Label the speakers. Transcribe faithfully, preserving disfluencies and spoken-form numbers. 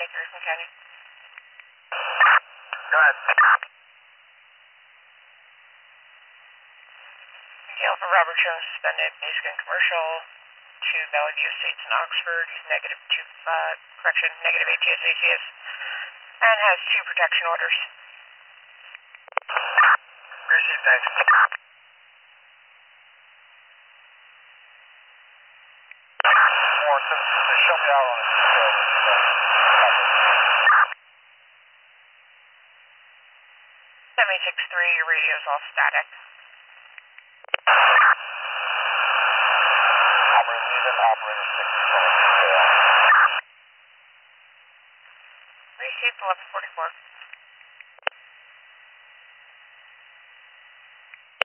Speaker 1: seventy-three from Canyon.
Speaker 2: Go ahead.
Speaker 1: Detail for Robert Jones suspended, basic and commercial, to Bellevue Estates in Oxford. He's negative two, uh, correction, negative A T S A C S, and has two protection orders.
Speaker 2: Appreciate it, thanks. More, so, so show me out on it.
Speaker 1: seventy-six three, your radio's off static.
Speaker 2: I'm relieving operator six.
Speaker 1: Received eleven forty-four.